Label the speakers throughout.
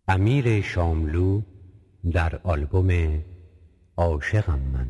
Speaker 1: امیر شاملو در آلبوم عاشقم من.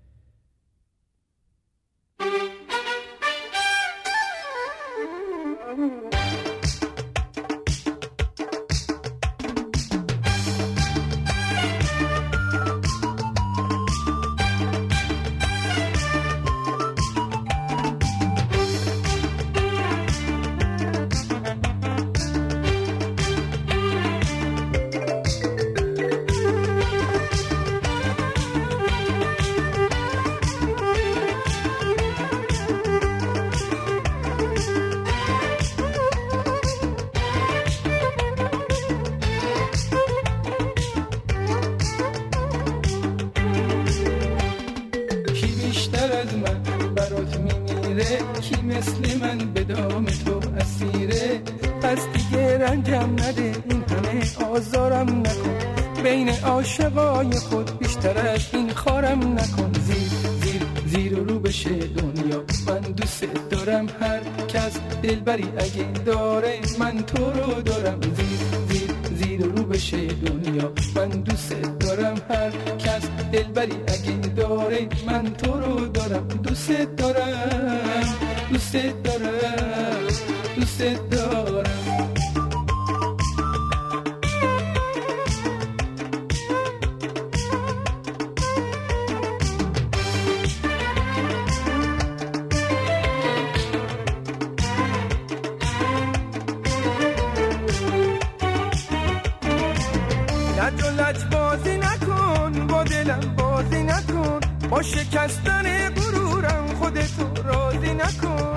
Speaker 2: کی مثل من به دام تو اسیره، پس دیگه رنجم نده، این همه آزارم نکن، بین عاشقای خود بیشتر از این خارم نکن. زیر و رو بشه دنیا، من دوست دارم، هر کس دلبری اگه داره من تو رو دارم. زیر و رو بشه دنیا، من دوست دارم، هر کس دلبری اگه داره من تو رو دارم. دوست دارم، دوست دارم، دوست دارم. لج بازی نکن، با دلم بازی نکن، با شکستن غرورم خودتو راضی نکن.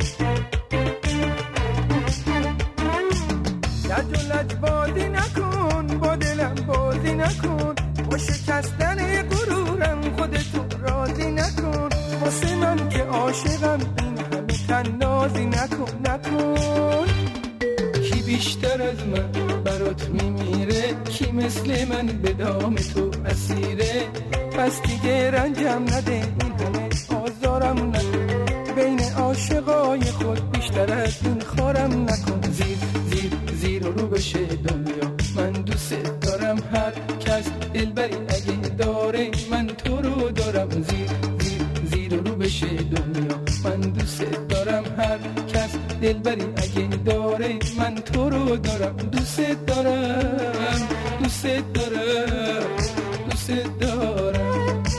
Speaker 2: لج بازی نکن، با دلم بازی نکن، با شکستن غرورم خودتو راضی نکن. واسه من که عاشقم این همه تنازی نکن. کی بیشتر از من برات میمیره، کی مثل من به دام تو اسیره، پس دیگه رنجم نده، این همه آزارم نکن، بین عاشقای خود بیشتر از این خارم نکن. زیر و رو بشه دنیا، من دوست دارم، هر کس دلبری اگه داره من تو رو دارم. زیر و رو بشه دنیا، من دوست دارم، هر کس دلبری اگه داره من تو رو دارم. دوست دارم، دوست دارم، دوست دارم.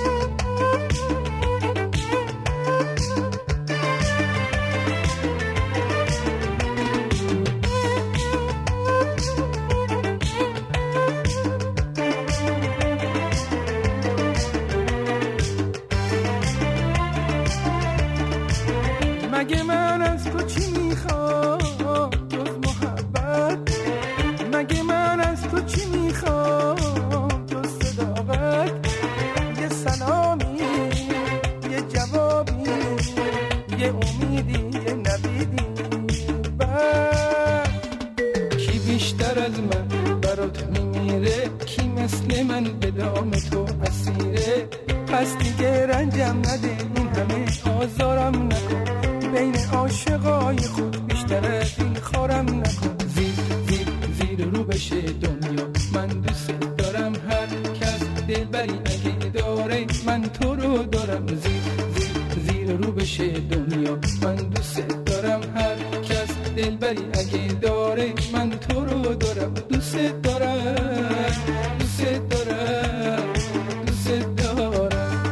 Speaker 2: مگه من از تو چی میخوام جز محبت، مگه من از تو چی میخوام جز صداقت. یه سلامی، یه جوابی، یه امیدی، یه نویدی. بس کی بیشتر از من برات میمیره، کی مثل من به دام تو اسیره، پس دیگه رنجم نده، این همه آزارم نکن، بین عاشقای خود بیشتر از این خارم نکن. زیر رو بشه دنیا، من دوست دارم، هر کس دلبری اگه داره من تو رو دارم. زیر رو بشه دنیا، من دوست دارم، هر کس دلبری اگه داره من تو رو دارم. دوست دارم، دوست دارم، دوست دارم.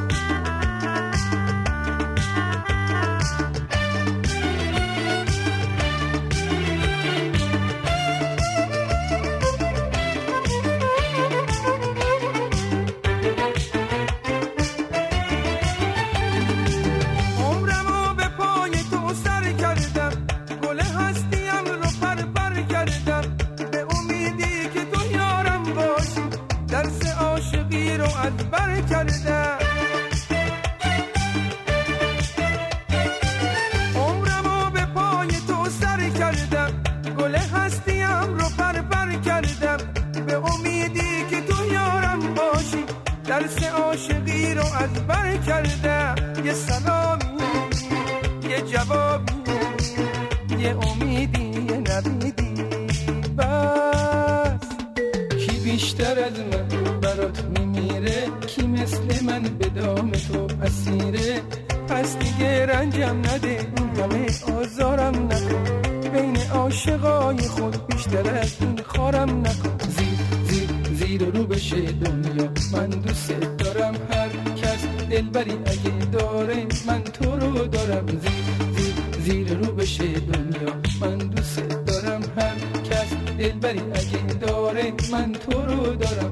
Speaker 2: عمرمو به پای تو سر کردم، گل هستیم رو پر کردم، به امیدی که تو یارم باشی، درس عاشقی رو از بر کردم. یه سلامی، یه جوابی، یه امیدی، یه نویدی. بس بیشتر از من برات میمیره، کی مثل من به دام تو اسیره. پس دیگه رنجم نده، این همه آزارم نکن، بین عاشقای خود بیشتر از این خارم نکن. زیر رو بشه دنیا، من دوست دارم، هر کس دلبری اگه داره من تو رو دارم. زیر رو بشه دنیا، من دوست دارم، هر کس دلبری اگه داره من تو رو دارم.